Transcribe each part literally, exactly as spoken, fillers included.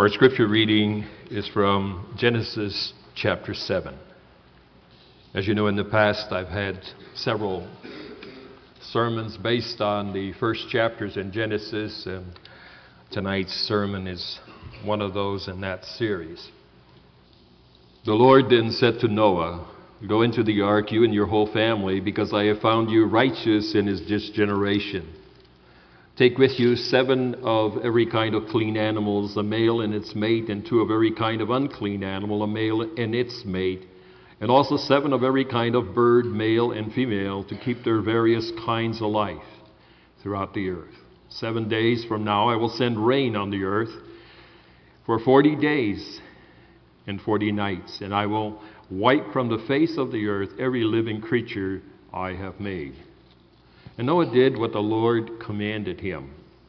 Our scripture reading is from Genesis chapter seven. As you know, in the past I've had several sermons based on the first chapters in Genesis, and tonight's sermon is one of those in that series. The Lord then said to Noah, "Go into the ark, you and your whole family, because I have found you righteous in this generation. Take with you seven of every kind of clean animals, a male and its mate, and two of every kind of unclean animal, a male and its mate, and also seven of every kind of bird, male and female, to keep their various kinds of life throughout the earth. Seven days from now I will send rain on the earth for forty days and forty nights, and I will wipe from the face of the earth every living creature I have made." And Noah did what the Lord commanded him.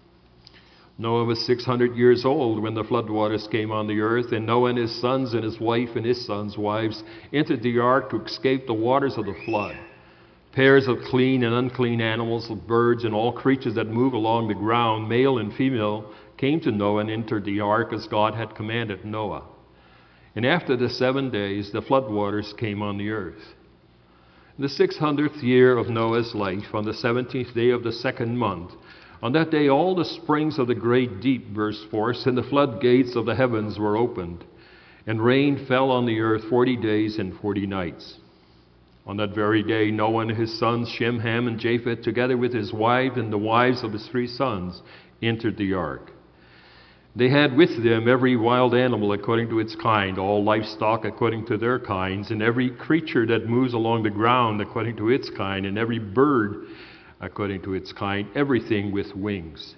Noah was six hundred years old when the floodwaters came on the earth, and Noah and his sons and his wife and his sons' wives entered the ark to escape the waters of the flood. Pairs of clean and unclean animals, of birds, and all creatures that move along the ground, male and female, came to Noah and entered the ark as God had commanded Noah. And after the seven days, the floodwaters came on the earth. In the six hundredth year of Noah's life, on the seventeenth day of the second month, on that day all the springs of the great deep burst forth, and the floodgates of the heavens were opened, and rain fell on the earth forty days and forty nights. On that very day, Noah and his sons, Shem, Ham, and Japheth, together with his wife and the wives of his three sons, entered the ark. They had with them every wild animal according to its kind, all livestock according to their kinds, and every creature that moves along the ground according to its kind, and every bird according to its kind, everything with wings.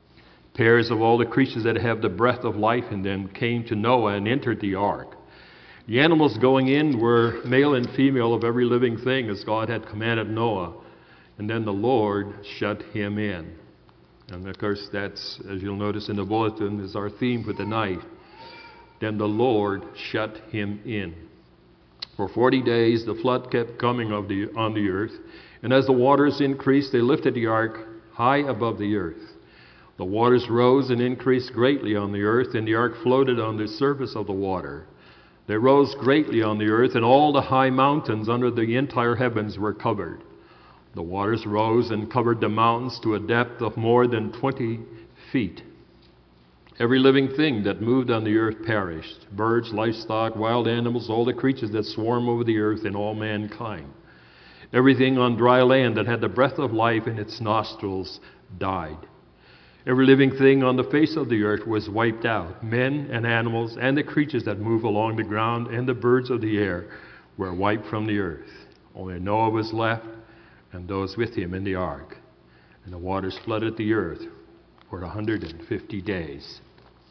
Pairs of all the creatures that have the breath of life in them came to Noah and entered the ark. The animals going in were male and female of every living thing, as God had commanded Noah. And then the Lord shut him in. And of course, that's, as you'll notice in the bulletin, is our theme for tonight. Then the Lord shut him in. For forty days the flood kept coming of the, on the earth, and as the waters increased, they lifted the ark high above the earth. The waters rose and increased greatly on the earth, and the ark floated on the surface of the water. They rose greatly on the earth, and all the high mountains under the entire heavens were covered. The waters rose and covered the mountains to a depth of more than twenty feet. Every living thing that moved on the earth perished: birds, livestock, wild animals, all the creatures that swarm over the earth, and all mankind. Everything on dry land that had the breath of life in its nostrils died. Every living thing on the face of the earth was wiped out. Men and animals and the creatures that move along the ground and the birds of the air were wiped from the earth. Only Noah was left, and those with him in the ark. And the waters flooded the earth for one hundred fifty days.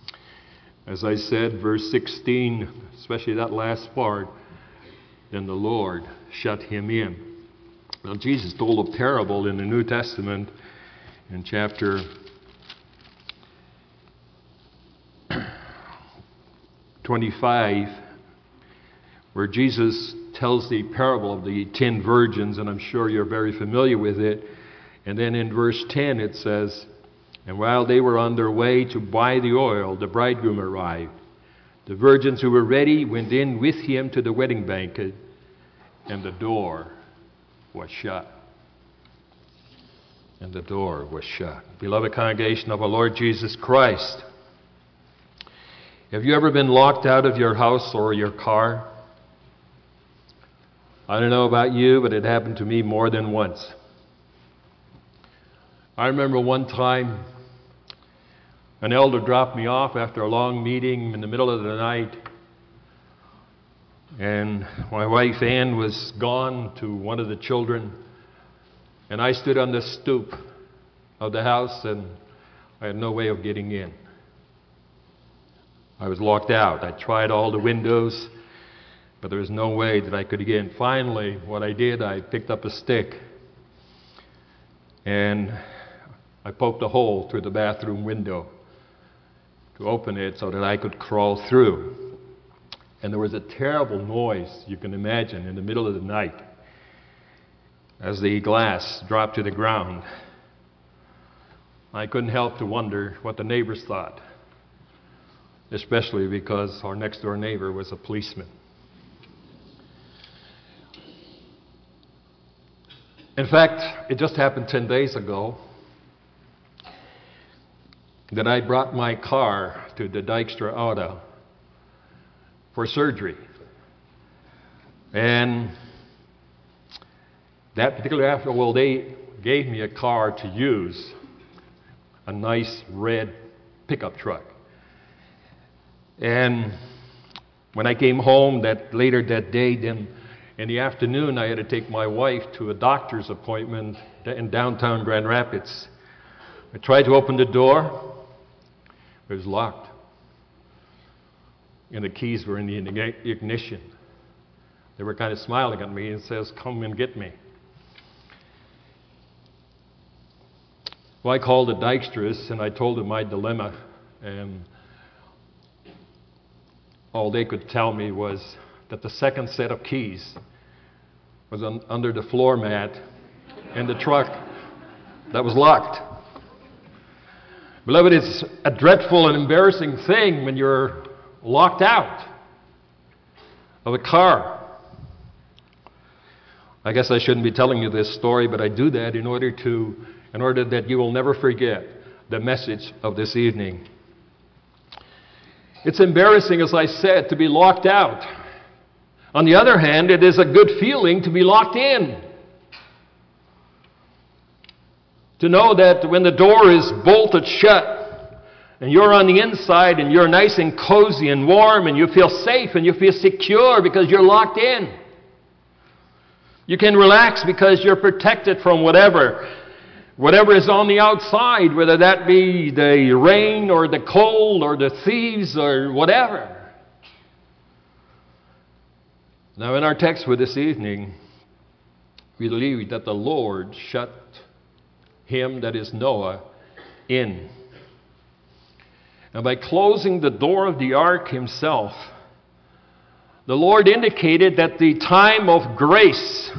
As I said, verse sixteen, especially that last part, then the Lord shut him in. Now, Jesus told a parable in the New Testament in chapter twenty-five, where Jesus tells the parable of the ten virgins, and I'm sure you're very familiar with it. And then in verse ten it says, "And while they were on their way to buy the oil, the bridegroom arrived. The virgins who were ready went in with him to the wedding banquet, and the door was shut." And the door was shut. Beloved congregation of our Lord Jesus Christ, have you ever been locked out of your house or your car? I don't know about you, but it happened to me more than once. I remember one time an elder dropped me off after a long meeting in the middle of the night, and my wife Ann was gone to one of the children, and I stood on the stoop of the house, and I had no way of getting in. I was locked out. I tried all the windows, but there was no way that I could get in. Finally, what I did, I picked up a stick and I poked a hole through the bathroom window to open it so that I could crawl through. And there was a terrible noise, you can imagine, in the middle of the night as the glass dropped to the ground. I couldn't help to wonder what the neighbors thought. especially because our next door neighbor was a policeman. In fact, it just happened ten days ago that I brought my car to the Dykstra Auto for surgery. And that particular afternoon, well, they gave me a car to use, a nice red pickup truck. And when I came home that later that day, then in the afternoon, I had to take my wife to a doctor's appointment in downtown Grand Rapids. I tried to open the door. It was locked. And the keys were in the ignition. They were kind of smiling at me and says, "Come and get me." Well, I called the Dykstras and I told them my dilemma. And all they could tell me was that the second set of keys was un- under the floor mat in the truck that was locked. Beloved, it's a dreadful and embarrassing thing when you're locked out of a car. I guess I shouldn't be telling you this story, but I do that in order to, in order that you will never forget the message of this evening. It's embarrassing, as I said, to be locked out. On the other hand, it is a good feeling to be locked in. To know that when the door is bolted shut and you're on the inside and you're nice and cozy and warm and you feel safe and you feel secure because you're locked in. You can relax because you're protected from whatever, whatever is on the outside, whether that be the rain or the cold or the thieves or whatever. Now, in our text for this evening, we believe that the Lord shut him, that is Noah, in. And by closing the door of the ark himself, the Lord indicated that the time of grace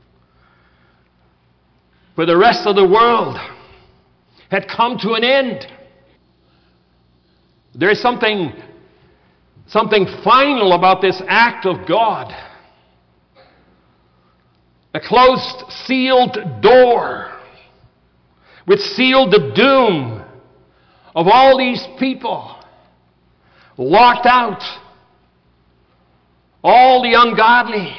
for the rest of the world had come to an end. There is something, something final about this act of God. A closed, sealed door which sealed the doom of all these people, locked out all the ungodly,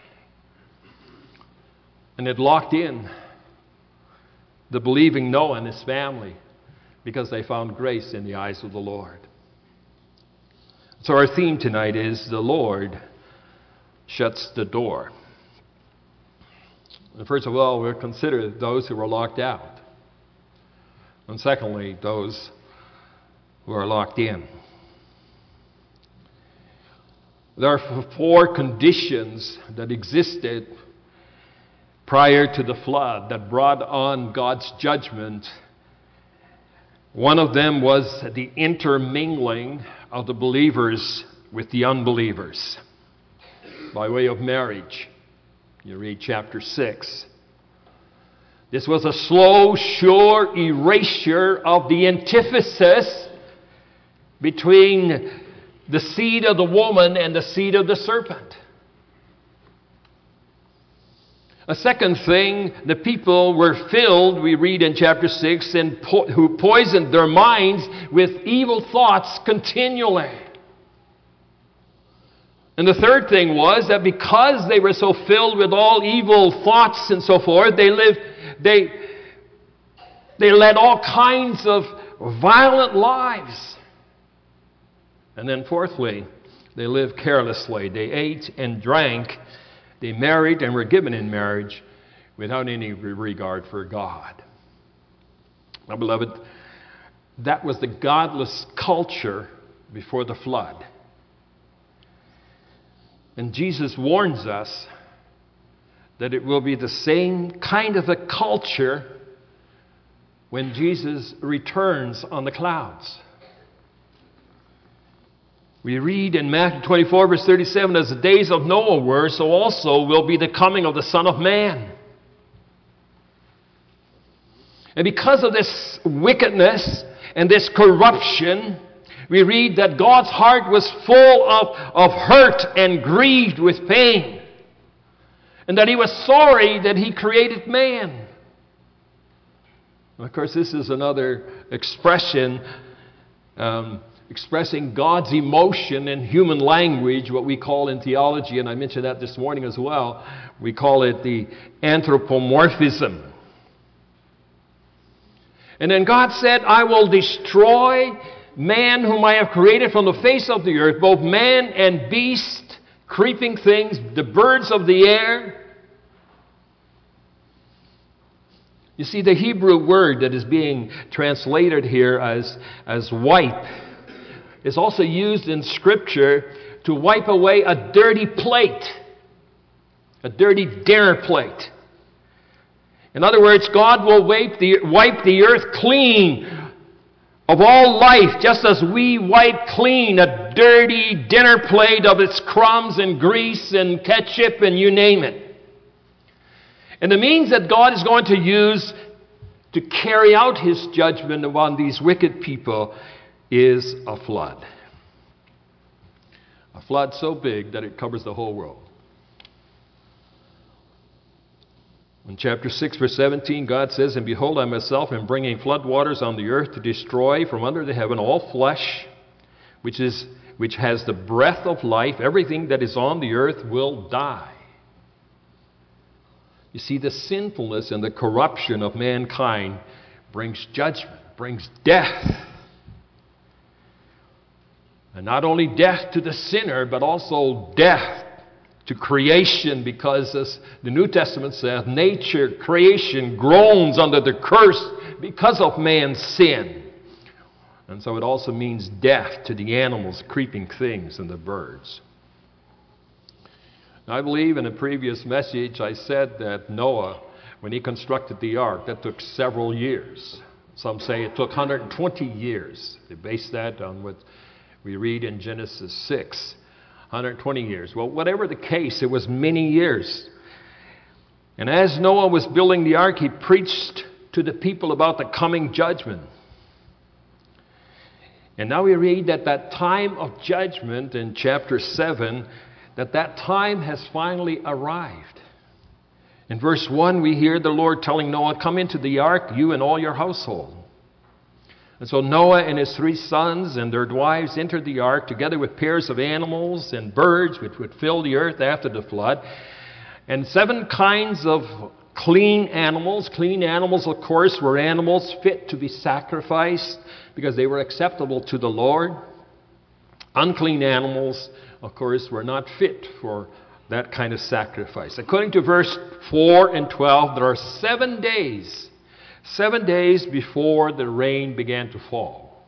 and it locked in the believing Noah and his family because they found grace in the eyes of the Lord. So our theme tonight is the Lord shuts the door. And first of all, we'll consider those who were locked out. And secondly, those who are locked in. There are four conditions that existed prior to the flood that brought on God's judgment. One of them was the intermingling of the believers with the unbelievers by way of marriage. You read chapter six. This was a slow, sure erasure of the antithesis between the seed of the woman and the seed of the serpent. A second thing, the people were filled, we read in chapter six, and po- who poisoned their minds with evil thoughts continually. And the third thing was that because they were so filled with all evil thoughts and so forth, they lived, they, they led all kinds of violent lives. And then fourthly, they lived carelessly. They ate and drank. They married and were given in marriage without any regard for God. Now, beloved, that was the godless culture before the flood. And Jesus warns us that it will be the same kind of a culture when Jesus returns on the clouds. We read in Matthew twenty-four, verse thirty-seven, as the days of Noah were, so also will be the coming of the Son of Man. And because of this wickedness and this corruption, We read that God's heart was full of, of hurt and grieved with pain, and that he was sorry that he created man. And of course, this is another expression um, expressing God's emotion in human language, what we call in theology, and I mentioned that this morning as well, we call it the anthropomorphism. And then God said, I will destroy man whom I have created from the face of the earth, both man and beast, creeping things, the birds of the air. You see, the Hebrew word that is being translated here as, as wipe is also used in Scripture to wipe away a dirty plate, a dirty dinner plate. In other words, God will wipe the, wipe the earth clean of all life, just as we wipe clean a dirty dinner plate of its crumbs and grease and ketchup and you name it. And the means that God is going to use to carry out his judgment upon these wicked people is a flood. A flood so big that it covers the whole world. In chapter six, verse seventeen, God says, And behold, I myself am bringing flood waters on the earth to destroy from under the heaven all flesh, which is which has the breath of life. Everything that is on the earth will die. You see, the sinfulness and the corruption of mankind brings judgment, brings death. And not only death to the sinner, but also death to creation, because as the New Testament says, nature, creation groans under the curse because of man's sin. And so it also means death to the animals, creeping things, and the birds. Now, I believe in a previous message I said that Noah, when he constructed the ark, that took several years. Some say it took one hundred twenty years. They base that on what we read in Genesis six. one hundred twenty years. Well, whatever the case, it was many years. And as Noah was building the ark, he preached to the people about the coming judgment. And now we read that that time of judgment in chapter seven, that that time has finally arrived. In verse one, we hear the Lord telling Noah, Come into the ark, you and all your household. And so Noah and his three sons and their wives entered the ark together with pairs of animals and birds which would fill the earth after the flood. And seven kinds of clean animals. Clean animals, of course, were animals fit to be sacrificed because they were acceptable to the Lord. Unclean animals, of course, were not fit for that kind of sacrifice. According to verse four and twelve, there are seven days Seven days before the rain began to fall.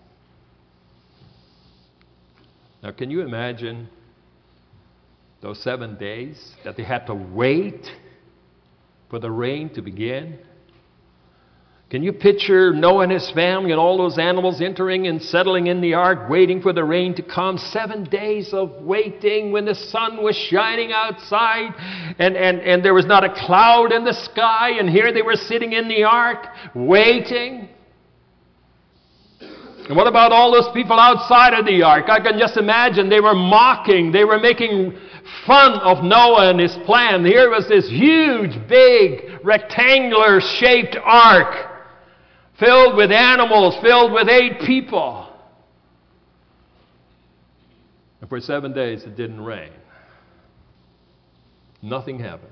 Now, can you imagine those seven days that they had to wait for the rain to begin? Can you picture Noah and his family and all those animals entering and settling in the ark, waiting for the rain to come? Seven days of waiting when the sun was shining outside and, and, and there was not a cloud in the sky, and here they were sitting in the ark, waiting. And what about all those people outside of the ark? I can just imagine they were mocking, they were making fun of Noah and his plan. Here was this huge, big, rectangular-shaped ark, filled with animals, filled with eight people. And for seven days it didn't rain. Nothing happened.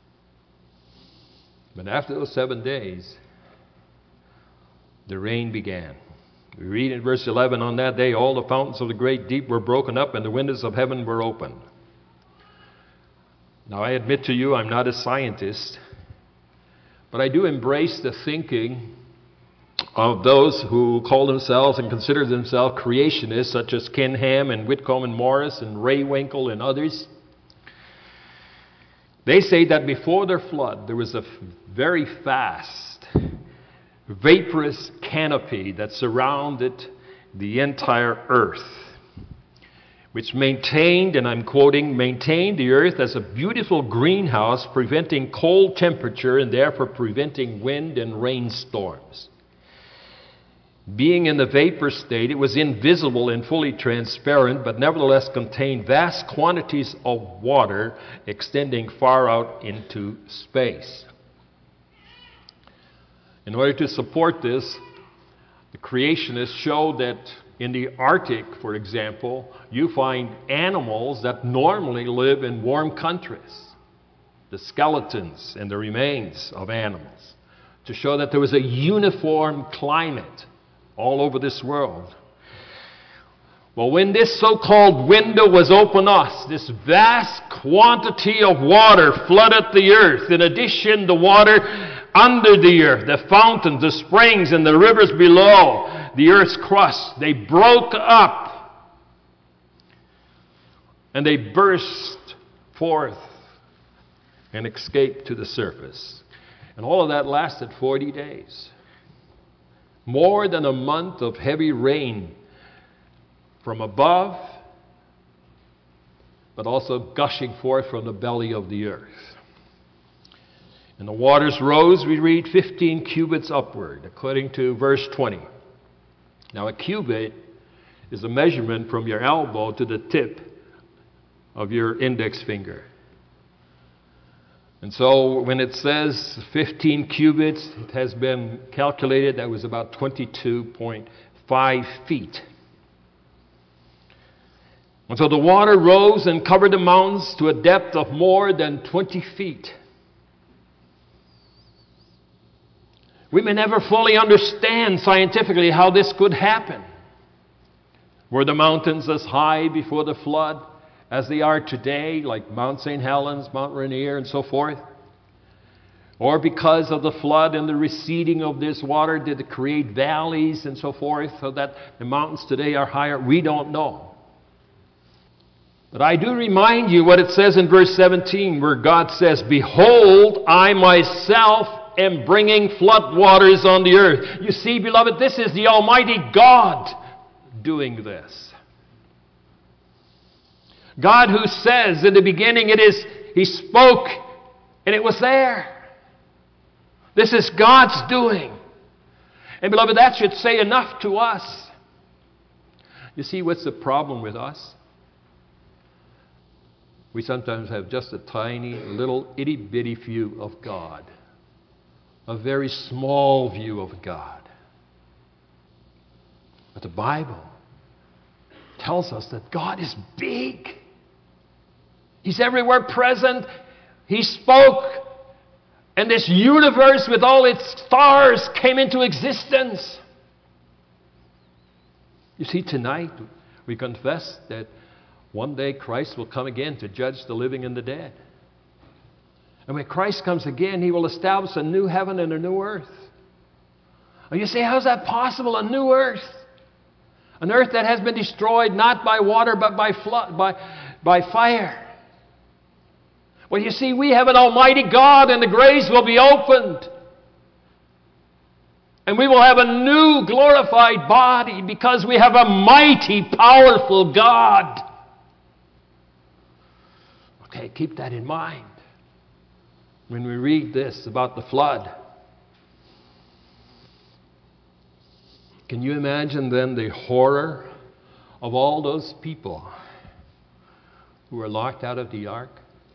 But after those seven days, the rain began. We read in verse eleven, On that day all the fountains of the great deep were broken up and the windows of heaven were opened. Now, I admit to you, I'm not a scientist, but I do embrace the thinking of those who call themselves and consider themselves creationists, such as Ken Ham and Whitcomb and Morris and Ray Winkle and others. They say that before their flood, there was a very fast, vaporous canopy that surrounded the entire earth, which maintained, and I'm quoting, maintained the earth as a beautiful greenhouse, preventing cold temperature and therefore preventing wind and rainstorms. Being in the vapor state, it was invisible and fully transparent, but nevertheless contained vast quantities of water extending far out into space. In order to support this, the creationists showed that in the Arctic, for example, you find animals that normally live in warm countries, the skeletons and the remains of animals, to show that there was a uniform climate all over this world. Well, when this so-called window was opened us, this vast quantity of water flooded the earth. In addition, the water under the earth, the fountains, the springs, and the rivers below the earth's crust, they broke up and they burst forth and escaped to the surface. And all of that lasted forty days. More than a month of heavy rain from above, but also gushing forth from the belly of the earth. And the waters rose, we read, fifteen cubits upward, according to verse twenty. Now, a cubit is a measurement from your elbow to the tip of your index finger. And so when it says fifteen cubits, it has been calculated that was about twenty-two point five feet. And so the water rose and covered the mountains to a depth of more than twenty feet. We may never fully understand scientifically how this could happen. Were the mountains as high before the flood as they are today, like Mount Saint Helens, Mount Rainier, and so forth? Or because of the flood and the receding of this water, did it create valleys and so forth, so that the mountains today are higher? We don't know. But I do remind you what it says in verse seventeen, where God says, "Behold, I myself am bringing flood waters on the earth." You see, beloved, this is the Almighty God doing this. God who says in the beginning it is, He spoke and it was there. This is God's doing. And beloved, that should say enough to us. You see, what's the problem with us? We sometimes have just a tiny, little, itty-bitty view of God. A very small view of God. But the Bible tells us that God is big. He's everywhere present. He spoke, and this universe with all its stars came into existence. You see, tonight we confess that one day Christ will come again to judge the living and the dead. And when Christ comes again, He will establish a new heaven and a new earth. And you say, how's that possible? A new earth? An earth that has been destroyed not by water but by flood, by, by fire. Well, you see, we have an Almighty God, and the graves will be opened. And we will have a new glorified body because we have a mighty, powerful God. Okay, keep that in mind when we read this about the flood. Can you imagine then the horror of all those people who were locked out of the ark?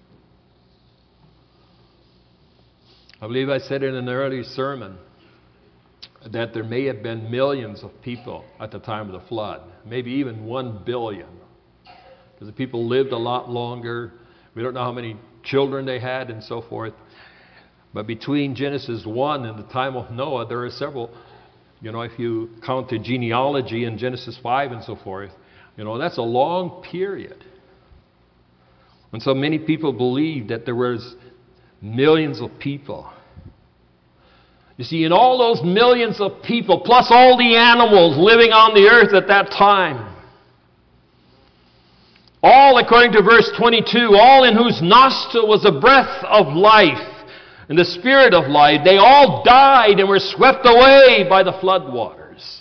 I believe I said in an early sermon that there may have been millions of people at the time of the flood, maybe even one billion. Because the people lived a lot longer. We don't know how many children they had and so forth. But between Genesis one and the time of Noah, there are several, you know, if you count the genealogy in Genesis five and so forth, you know, that's a long period. And so many people believe that there was millions of people. You see, in all those millions of people, plus all the animals living on the earth at that time, all, according to verse twenty-two, all in whose nostril was the breath of life and the spirit of life, they all died and were swept away by the flood waters.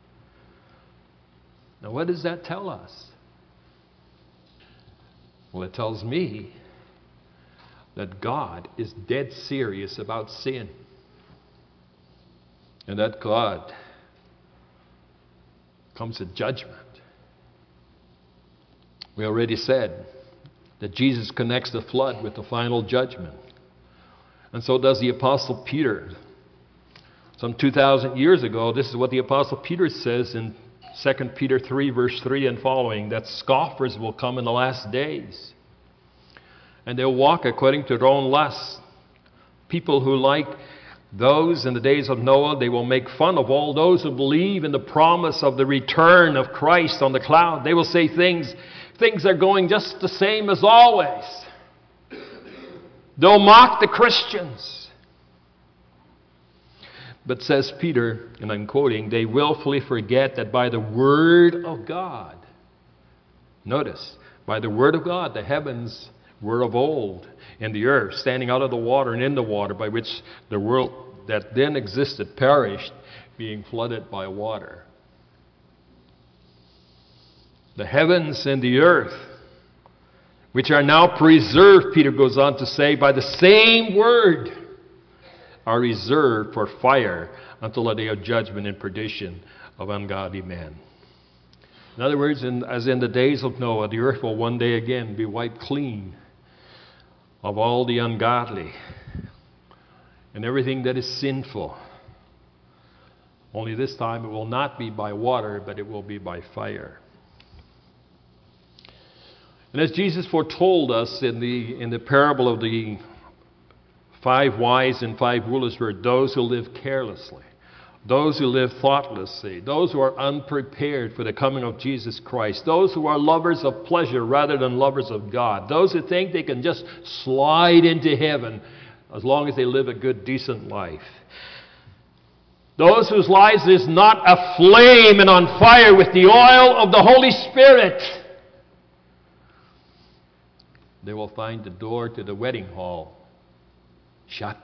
Now, what does that tell us? Well, it tells me that God is dead serious about sin. And that God comes a judgment. We already said that Jesus connects the flood with the final judgment. And so does the Apostle Peter. Some two thousand years ago, this is what the Apostle Peter says in Second Peter three, verse three and following, that scoffers will come in the last days. And they'll walk according to their own lusts. People who, like those in the days of Noah, they will make fun of all those who believe in the promise of the return of Christ on the cloud. They will say things, things are going just the same as always. They'll mock the Christians. But says Peter, and I'm quoting, they willfully forget that by the word of God, notice, by the word of God, the heavens were of old, and the earth standing out of the water and in the water, by which the world that then existed perished, being flooded by water. The heavens and the earth, which are now preserved, Peter goes on to say, by the same word, are reserved for fire until the day of judgment and perdition of ungodly men. In other words, in, as in the days of Noah, the earth will one day again be wiped clean of all the ungodly and everything that is sinful. Only this time it will not be by water, but it will be by fire. And as Jesus foretold us in the in the parable of the five wise and five foolish were those who live carelessly, those who live thoughtlessly, those who are unprepared for the coming of Jesus Christ, those who are lovers of pleasure rather than lovers of God, those who think they can just slide into heaven as long as they live a good, decent life. Those whose lives is not aflame and on fire with the oil of the Holy Spirit. They will find the door to the wedding hall shut.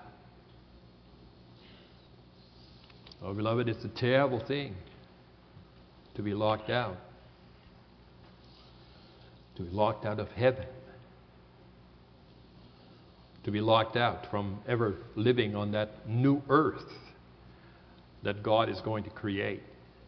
Oh, beloved, it's a terrible thing to be locked out. To be locked out of heaven. To be locked out from ever living on that new earth that God is going to create.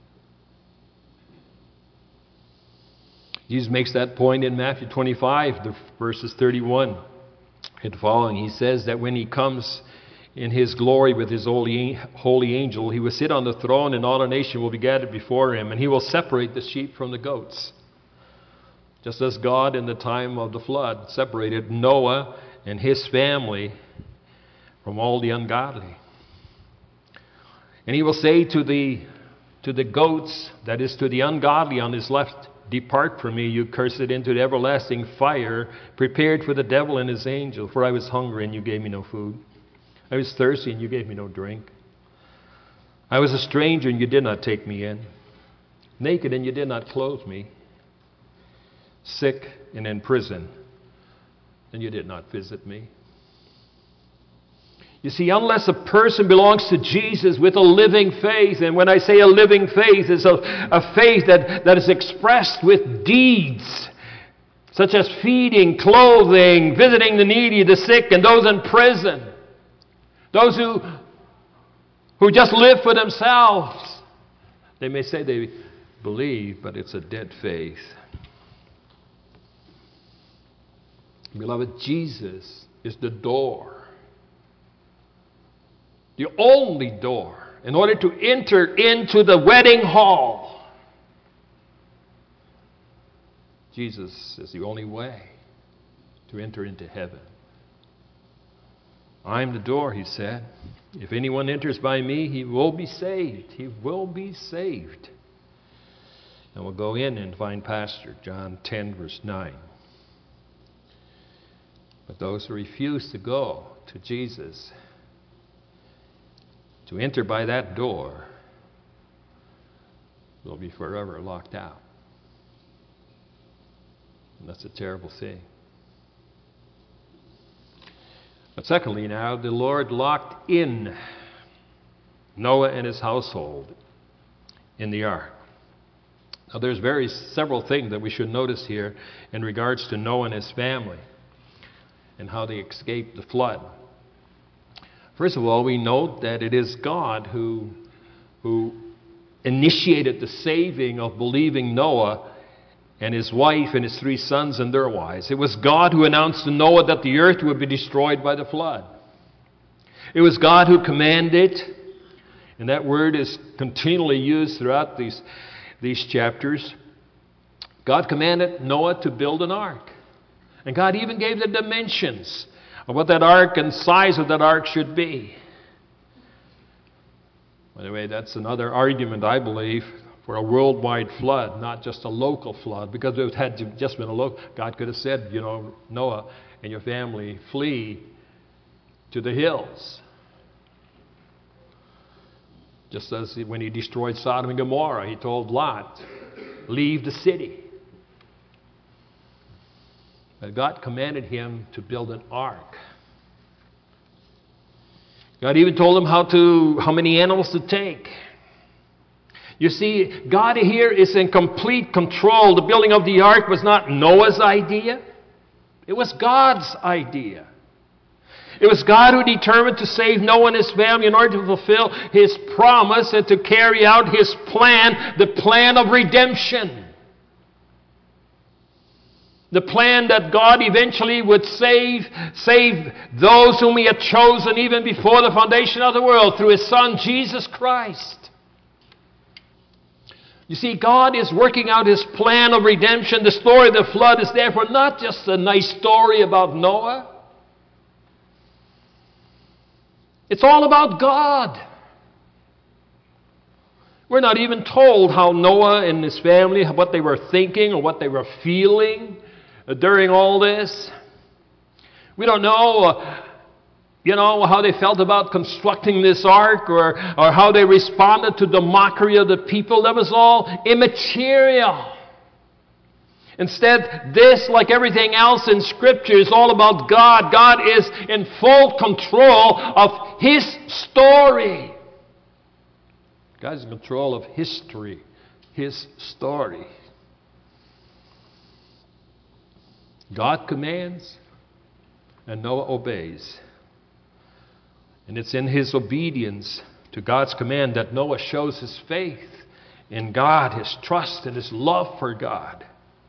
Jesus makes that point in Matthew twenty-five, the verses thirty-one and following. He says that when he comes in his glory with his holy, holy angel, he will sit on the throne and all the nation will be gathered before him, and he will separate the sheep from the goats. Just as God in the time of the flood separated Noah and his family from all the ungodly. And he will say to the, to the goats, that is to the ungodly on his left, depart from me, you cursed, into the everlasting fire prepared for the devil and his angel. For I was hungry and you gave me no food. I was thirsty and you gave me no drink. I was a stranger and you did not take me in. Naked and you did not clothe me. Sick and in prison and you did not visit me. You see, unless a person belongs to Jesus with a living faith, and when I say a living faith, it's a, a faith that, that is expressed with deeds, such as feeding, clothing, visiting the needy, the sick, and those in prison. Those who, who just live for themselves. They may say they believe, but it's a dead faith. Beloved, Jesus is the door. The only door in order to enter into the wedding hall. Jesus is the only way to enter into heaven. I am the door, he said. If anyone enters by me, he will be saved. He will be saved. And we'll go in and find pasture, John ten, verse nine. But those who refuse to go to Jesus, to enter by that door, will be forever locked out. And that's a terrible thing. But secondly, now, the Lord locked in Noah and his household in the ark. Now, there's very several things that we should notice here in regards to Noah and his family and how they escaped the flood. First of all, we note that it is God who, who initiated the saving of believing Noah and his wife and his three sons and their wives. It was God who announced to Noah that the earth would be destroyed by the flood. It was God who commanded, and that word is continually used throughout these, these chapters. God commanded Noah to build an ark. And God even gave the dimensions of what that ark and size of that ark should be. By the way, that's another argument, I believe, for a worldwide flood, not just a local flood. Because if it had just been a local, God could have said, you know, Noah and your family, flee to the hills. Just as when he destroyed Sodom and Gomorrah, he told Lot, leave the city. But God commanded him to build an ark. God even told him how to how many animals to take. You see, God here is in complete control. The building of the ark was not Noah's idea. It was God's idea. It was God who determined to save Noah and his family in order to fulfill his promise and to carry out his plan, the plan of redemption. The plan that God eventually would save, save those whom He had chosen even before the foundation of the world through His Son, Jesus Christ. You see, God is working out His plan of redemption. The story of the flood is therefore not just a nice story about Noah. It's all about God. We're not even told how Noah and his family, what they were thinking or what they were feeling during all this. We don't know, uh, you know, how they felt about constructing this ark or, or how they responded to the mockery of the people. That was all immaterial. Instead, this, like everything else in Scripture, is all about God. God is in full control of His story. God is in control of history, His story. God commands, and Noah obeys. And it's in his obedience to God's command that Noah shows his faith in God, his trust, and his love for God.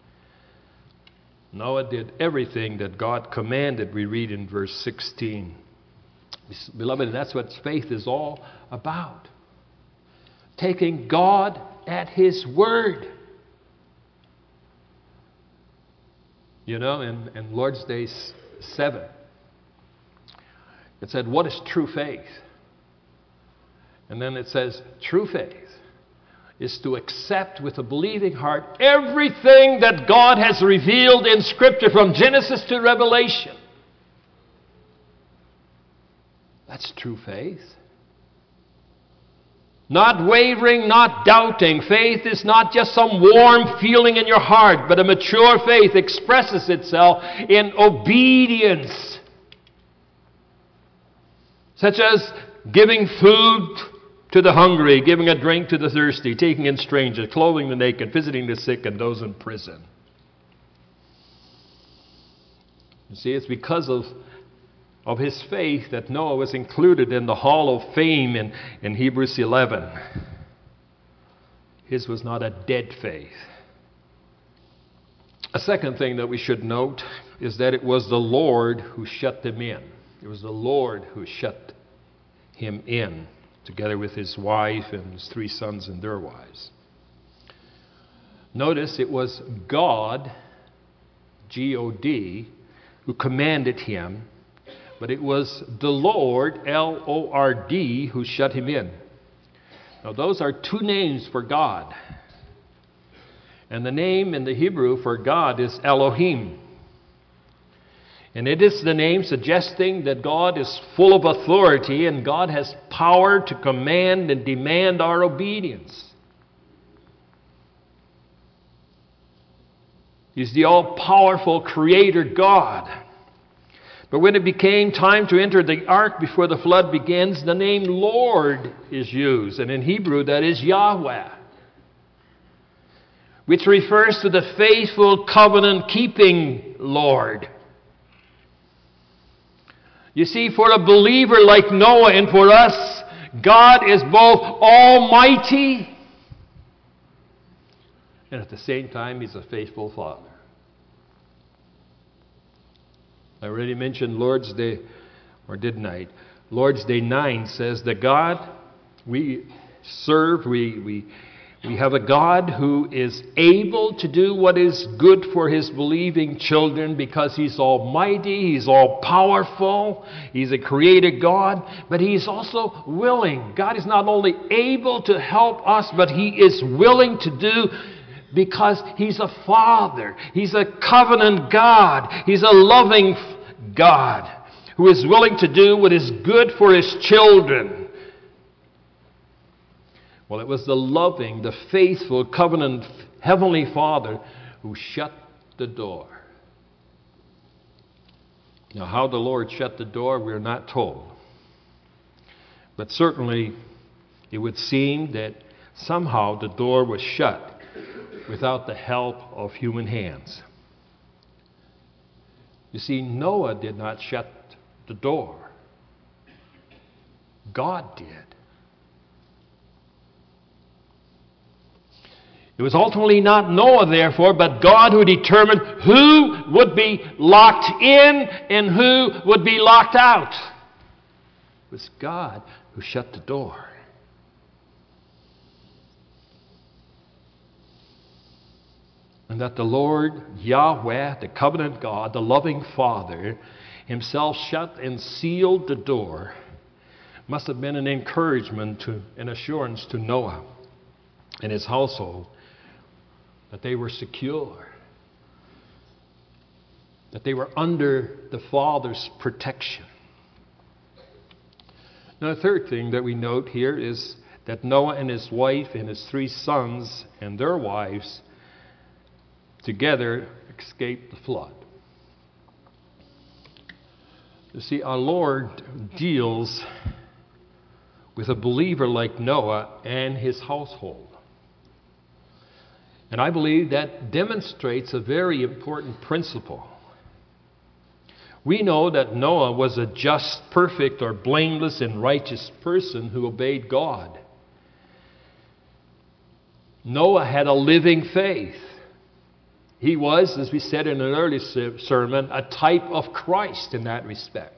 Noah did everything that God commanded, we read in verse sixteen. Beloved, that's what faith is all about. Taking God at His word. You know, in, in Lord's Day seven, it said, what is true faith? And then it says, true faith is to accept with a believing heart everything that God has revealed in Scripture from Genesis to Revelation. That's true faith. Not wavering, not doubting. Faith is not just some warm feeling in your heart, but a mature faith expresses itself in obedience. Such as giving food to the hungry, giving a drink to the thirsty, taking in strangers, clothing the naked, visiting the sick and those in prison. You see, it's because of of his faith that Noah was included in the Hall of Fame in, in Hebrews eleven. His was not a dead faith. A second thing that we should note is that it was the Lord who shut them in. It was the Lord who shut him in, together with his wife and his three sons and their wives. Notice it was God, G O D, who commanded him. But it was the Lord, L O R D, who shut him in. Now those are two names for God. And the name in the Hebrew for God is Elohim. And it is the name suggesting that God is full of authority and God has power to command and demand our obedience. He's the all-powerful Creator God. But when it became time to enter the ark before the flood begins, the name Lord is used. And in Hebrew, that is Yahweh, which refers to the faithful, covenant-keeping Lord. You see, for a believer like Noah and for us, God is both almighty and at the same time, He's a faithful Father. I already mentioned Lord's Day, or didn't I? Lord's Day nine says that God we serve, we, we, we have a God who is able to do what is good for His believing children because He's almighty, He's all powerful, He's a creator God, but He's also willing. God is not only able to help us, but He is willing to do because He's a Father. He's a covenant God. He's a loving God who is willing to do what is good for His children. Well, it was the loving, the faithful, covenant Heavenly Father who shut the door. Now, how the Lord shut the door, we're not told. But certainly, it would seem that somehow the door was shut without the help of human hands. You see, Noah did not shut the door. God did. It was ultimately not Noah, therefore, but God who determined who would be locked in and who would be locked out. It was God who shut the door. And that the Lord, Yahweh, the covenant God, the loving Father, Himself shut and sealed the door must have been an encouragement to, an assurance to Noah and his household that they were secure, that they were under the Father's protection. Now, the third thing that we note here is that Noah and his wife and his three sons and their wives together escaped the flood. You see, our Lord deals with a believer like Noah and his household. And I believe that demonstrates a very important principle. We know that Noah was a just, perfect, or blameless and righteous person who obeyed God. Noah had a living faith. He was, as we said in an early sermon, a type of Christ in that respect.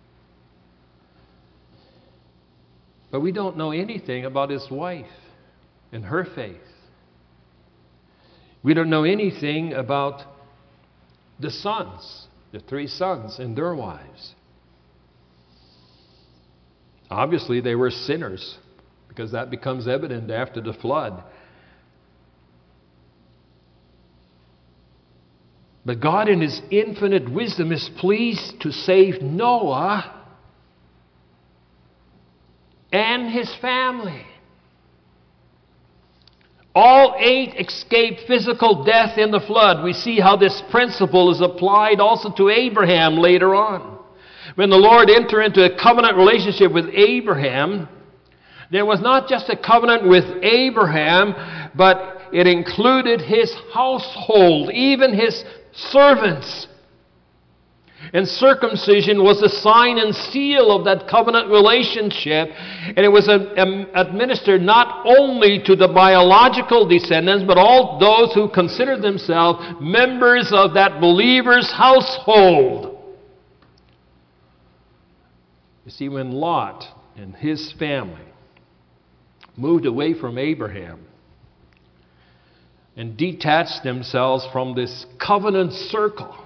But we don't know anything about his wife and her faith. We don't know anything about the sons, the three sons and their wives. Obviously, they were sinners because that becomes evident after the flood. But God in His infinite wisdom is pleased to save Noah and his family. All eight escaped physical death in the flood. We see how this principle is applied also to Abraham later on. When the Lord entered into a covenant relationship with Abraham, there was not just a covenant with Abraham, but it included his household, even his servants. And circumcision was the sign and seal of that covenant relationship. And it was administered not only to the biological descendants, but all those who considered themselves members of that believer's household. You see, when Lot and his family moved away from Abraham and detached themselves from this covenant circle,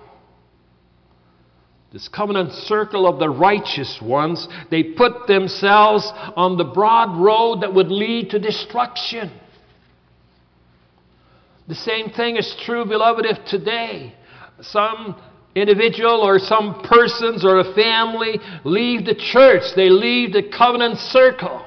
this covenant circle of the righteous ones, they put themselves on the broad road that would lead to destruction. The same thing is true, beloved, if today some individual or some persons or a family leave the church, they leave the covenant circle.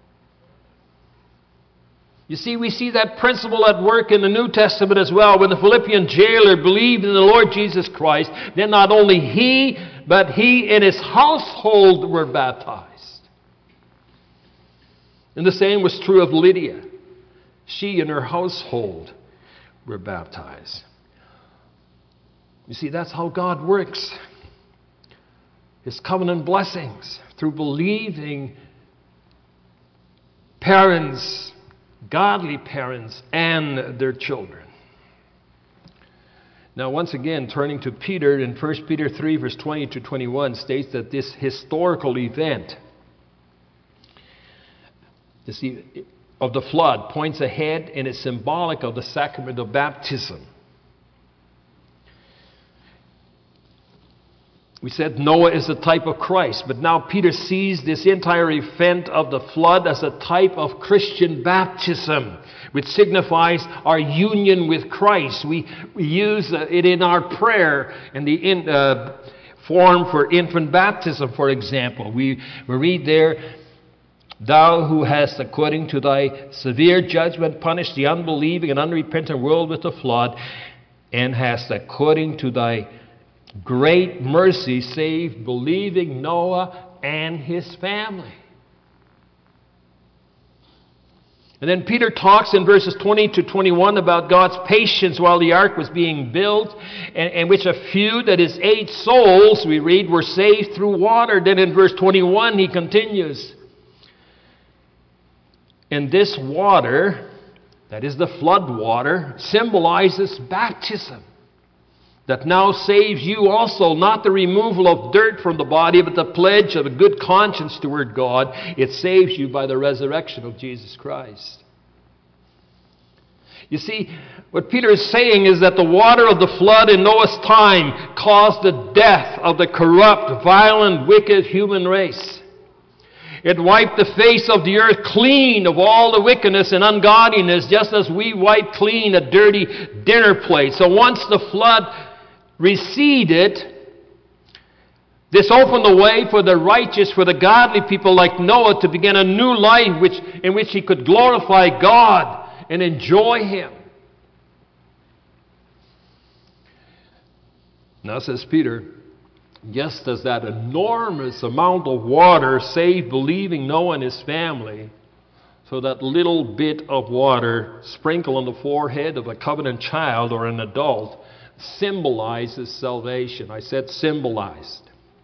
You see, we see that principle at work in the New Testament as well. When the Philippian jailer believed in the Lord Jesus Christ, then not only he, but he and his household were baptized. And the same was true of Lydia. She and her household were baptized. You see, that's how God works. His covenant blessings through believing parents, godly parents, and their children. Now, once again, turning to Peter, in First Peter three, verse twenty to twenty-one, states that this historical event this e- of the flood points ahead and is symbolic of the sacrament of baptism. We said Noah is a type of Christ, but now Peter sees this entire event of the flood as a type of Christian baptism, which signifies our union with Christ. We, we use it in our prayer in the in, uh, form for infant baptism, for example. We, we read there, "Thou who hast, according to thy severe judgment, punished the unbelieving and unrepentant world with the flood, and hast, according to thy great mercy, saved believing Noah and his family." And then Peter talks in verses twenty to twenty-one about God's patience while the ark was being built, and, and which a few, that is eight souls, we read, were saved through water. Then in verse twenty-one he continues, "And this water," that is the flood water, "symbolizes baptism, that now saves you also, not the removal of dirt from the body, but the pledge of a good conscience toward God. It saves you by the resurrection of Jesus Christ." You see, what Peter is saying is that the water of the flood in Noah's time caused the death of the corrupt, violent, wicked human race. It wiped the face of the earth clean of all the wickedness and ungodliness, just as we wipe clean a dirty dinner plate. So once the flood receded, this opened the way for the righteous, for the godly people like Noah to begin a new life which, in which he could glorify God and enjoy Him. Now, says Peter, just as that enormous amount of water saved believing Noah and his family, so that little bit of water sprinkled on the forehead of a covenant child or an adult symbolizes salvation. I said symbolized.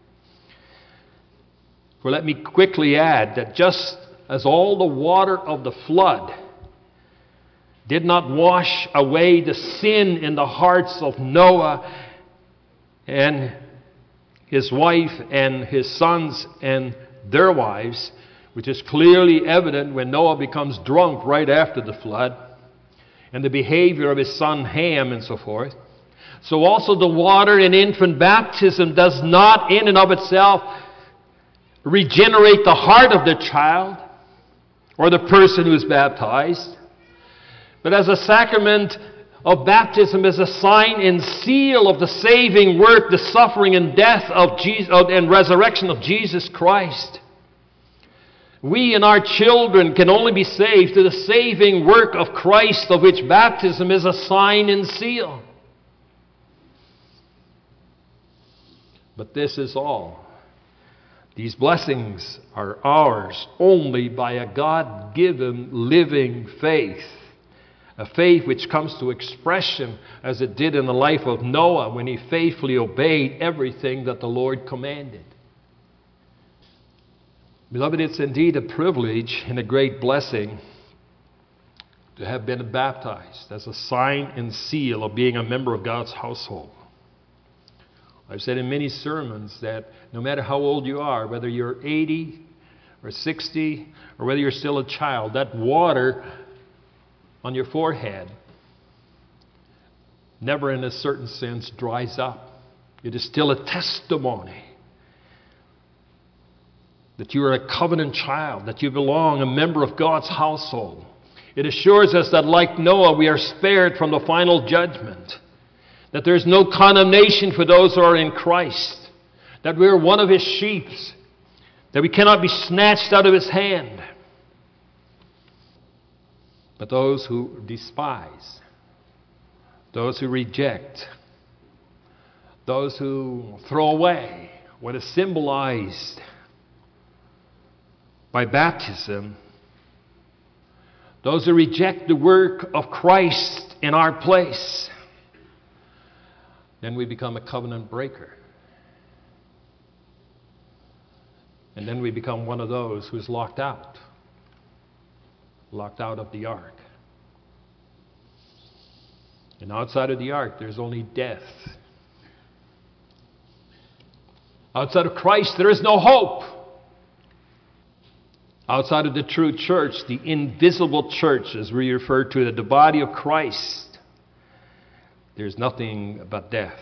For let me quickly add that just as all the water of the flood did not wash away the sin in the hearts of Noah and his wife and his sons and their wives, which is clearly evident when Noah becomes drunk right after the flood, and the behavior of his son Ham and so forth, so also the water in infant baptism does not in and of itself regenerate the heart of the child or the person who is baptized, but as a sacrament of baptism is a sign and seal of the saving work, the suffering and death of Jesus, and resurrection of Jesus Christ. We and our children can only be saved through the saving work of Christ, of which baptism is a sign and seal. But this is all. These blessings are ours only by a God-given living faith. A faith which comes to expression as it did in the life of Noah when he faithfully obeyed everything that the Lord commanded. Beloved, it's indeed a privilege and a great blessing to have been baptized as a sign and seal of being a member of God's household. I've said in many sermons that no matter how old you are, whether you're eighty or sixty or whether you're still a child, that water on your forehead never in a certain sense dries up. It is still a testimony that you are a covenant child, that you belong, a member of God's household. It assures us that like Noah, we are spared from the final judgment, that there is no condemnation for those who are in Christ, that we are one of His sheep, that we cannot be snatched out of His hand. But those who despise, those who reject, those who throw away what is symbolized by baptism, those who reject the work of Christ in our place, then we become a covenant breaker. And then we become one of those who is locked out. Locked out of the ark. And outside of the ark, there's only death. Outside of Christ, there is no hope. Outside of the true church, the invisible church, as we refer to it, the body of Christ, there's nothing but death.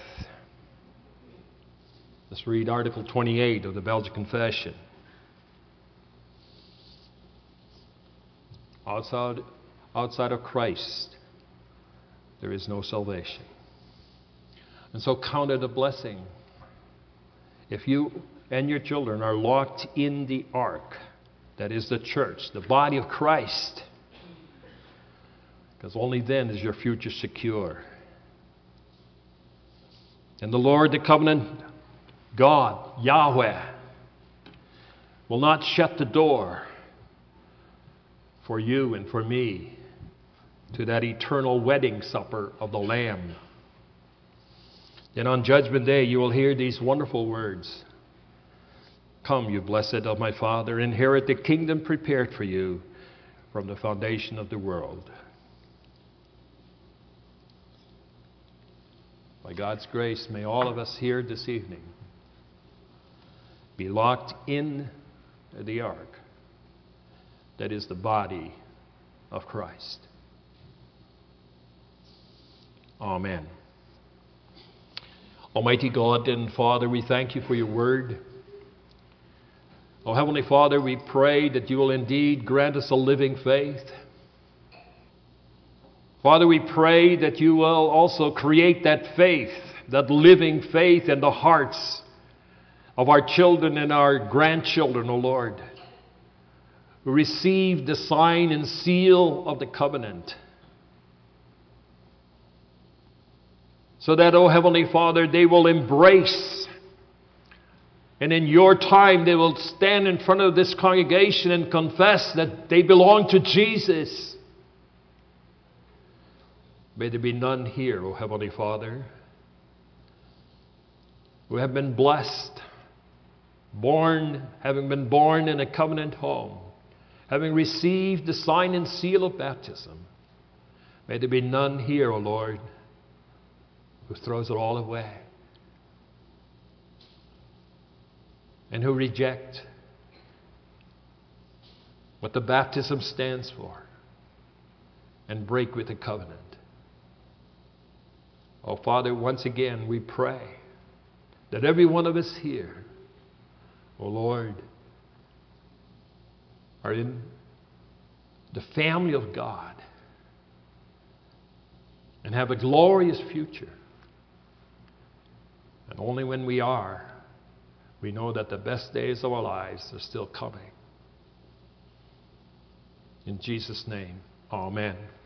Let's read Article twenty-eight of the Belgian Confession. Outside, outside of Christ, there is no salvation. And so count it a blessing if you and your children are locked in the ark, that is the church, the body of Christ, because only then is your future secure. And the Lord, the covenant God, Yahweh, will not shut the door for you and for me to that eternal wedding supper of the Lamb. Then on Judgment Day you will hear these wonderful words. Come, you blessed of my Father, inherit the kingdom prepared for you from the foundation of the world. By God's grace, may all of us here this evening be locked in the ark that is the body of Christ. Amen. Almighty God and Father, we thank you for your word. Oh, Heavenly Father, we pray that you will indeed grant us a living faith. Father, we pray that you will also create that faith, that living faith in the hearts of our children and our grandchildren, O Lord, who receive the sign and seal of the covenant. So that, O Heavenly Father, they will embrace, and in your time they will stand in front of this congregation and confess that they belong to Jesus. May there be none here, O Heavenly Father, who have been blessed, born, having been born in a covenant home, having received the sign and seal of baptism. May there be none here, O Lord, who throws it all away and who reject what the baptism stands for and break with the covenant. Oh, Father, once again we pray that every one of us here, oh Lord, are in the family of God and have a glorious future. And only when we are, we know that the best days of our lives are still coming. In Jesus' name, amen.